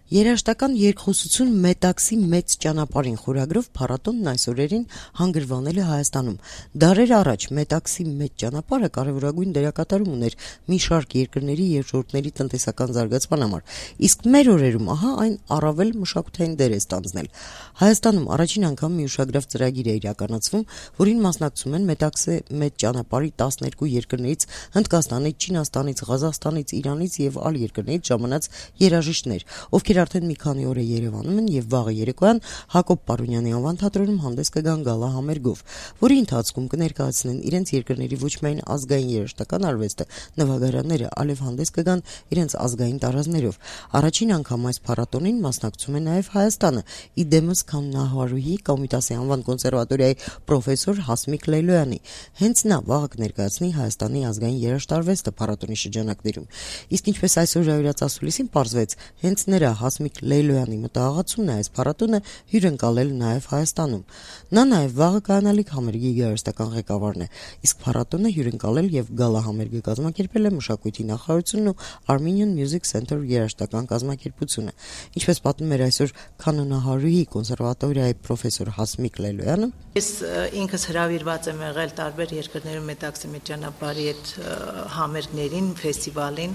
Երաժշտական երկխոսություն Մետաքսի մեծ ճանապարհին խորագրով փառատոնն այս օրերին հանգրվանել է Հայաստանում։ Դարեր առաջ Մետաքսի մեծ ճանապարհը կարևորագույն դերակատարում ուներ մի շարք երկրների եւ ժողովուրդների տնտեսական զարգացման համար, իսկ մեր օրերում ահա այն առավել մշակութային դեր է ստանձնել։ Հայաստանում առաջին անգամ մի ուշագրավ ծրագիր է իրականացվում, որին մասնակցում են Մետաքսի մեծ ճանապարհի 12 երկրներից Հնդկաստանից, Չինաստանից, Ղազախստանից, Իրանից եւ այլ երկրներից ժամանած երաժիշտներ, ովքեր արդեն մի քանի օր է Երևանում են եւ վաղը երեկոյան Հակոբ Պարունյանի անվան թատրոնում հանդես կգան գալա համերգով, որի ընթացքում կներկայացնեն իրենց երկրների ոչ միայն ազգային երաժշտական արվեստը, նվագարանները, այլև հանդես կգան իրենց ազգային տարազներով։ Առաջին անգամ այս փառատոնին մասնակցում է նաեւ Հայաստանը, իդեմս Քաննահարուհի Կոմիտասի անվան կոնսերվատորիայի պրոֆեսոր Հասմիկ Լեյլոյանի։ Հենց նա վաղը կներկայացնի Հայաստանի ազգային երաժշտարվեստը փառատոնի շրջանակներում։ Իսկ ինչպես այսօր Ժայռաց ասուլիսին պարզվեց, հենց նրա Հասմիկ Լեյլոյանի մտահղացումն է այս փառատոնը հյուրընկալել նաև Հայաստանում։ Նա նաև վաղը կայանալիք համերգի երաժշտական ղեկավարն է, իսկ փառատոնը հյուրընկալել եւ գալա համերգը կազմակերպել է Մշակույթի նախարարությունն ու Armenian Music Center երաժշտական կազմակերպությունը։ Ինչպես պատմում էր այսօր Քաննահարուհի կոնսերվատորիայի պրոֆեսոր Հասմիկ Լեյլոյանը, ես ինքս հրավիրված եմ եղել տարբեր երկրներում Մետաքսի մեծ ճանապարհի այդ համերգներին, ֆեստիվալին,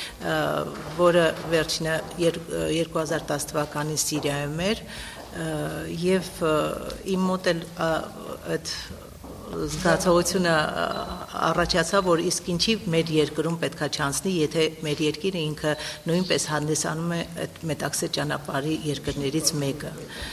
որը վերջինը 2010 թվականին Սիրիայում էր եւ իմ մոտ էլ այդ զգացողությունը առաջացավ, որ իսկ ինչի մեր երկրում պետքա չանցնի, եթե մեր երկիրը ինքը նույնպես հանդիսանում է այդ Մետաքսի ճանապարհի երկրներից մեկը,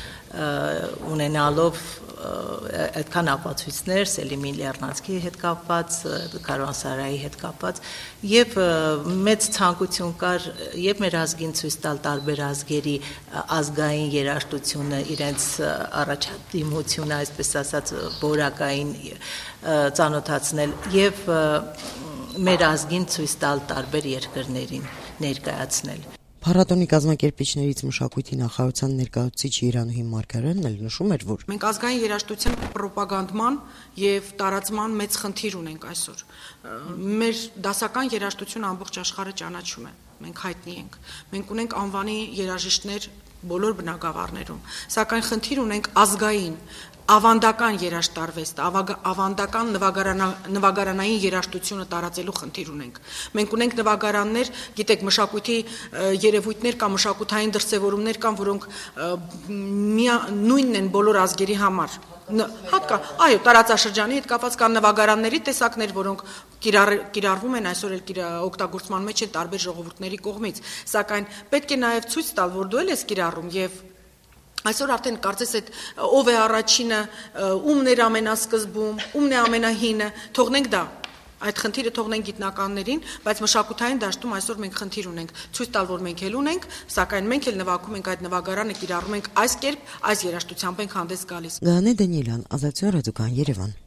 ունենալով այդքան ապացույցներ Սելիմի Լեռնանցքի հետ կապված, Կարվանսարայի հետ կապված եւ մեծ ցանկություն կար եւ մեր ազգին ցույց տալ տարբեր ազգերի ազգային երաժշտությունը, իրենց առաջադիմությունը, այսպես ասած, որակային ծանոթացնել եւ մեր ազգին ցույց տալ տարբեր երկրներին ներկայացնել։ Փառատոնի կազմակերպիչներից Մշակույթի նախարարության ներկայացուցիչ Իրանուհի Մարգարյանն էլ նշում էր, որ մենք ազգային երաժշտության պրոպագանդման եւ տարածման մեծ խնդիր ունենք այսօր։ Մեր դասական երաժշտությունը ամբողջ աշխարհը ճանաչում է, մենք հայտնի ենք։ Մենք ունենք անվանի երաժիշտներ բոլոր բնակավարներում, սակայն խնդիր ունենք ազգային ավանդական երաժշտարվեստ, ավանդական նվագարանային երաժշտությունը տարածելու խնդիր ունենք։ Մենք ունենք նվագարաններ, գիտեք, մշակույթի երևույթներ կամ մշակութային դրսևորումներ կան, որոնք նույնն են բոլոր ազգերի համար։ Այո, տարածաշրջանի հետ կապված կան նվագարանների տեսակներ, որոնք կիրառվում են այսօր էլ օգտագործման մեջ են տարբեր ժողովուրդների կողմից, սակայն պետք է նաև ցույց տալ, որ դու էլ ես կիրառում եւ այսօր արդեն կարծես այդ ով է առաջինը, ումն էր ամենասկզբում, ումն է ամենահինը, թողնենք դա, այդ խնդիրը թողնենք գիտնականներին, բայց մշակութային դաշտում այսօր մենք խնդիր ունենք, ցույց տալ, որ մենք էլ ունենք, սակայն մենք էլ նվագում ենք այդ նվագարանը, կիրառում ենք այս կերպ, այս երաժշտությամբ ենք հանդես գալիս։ Գանե Դանիելյան, Ազատություն ռադիոկայան, Երևան։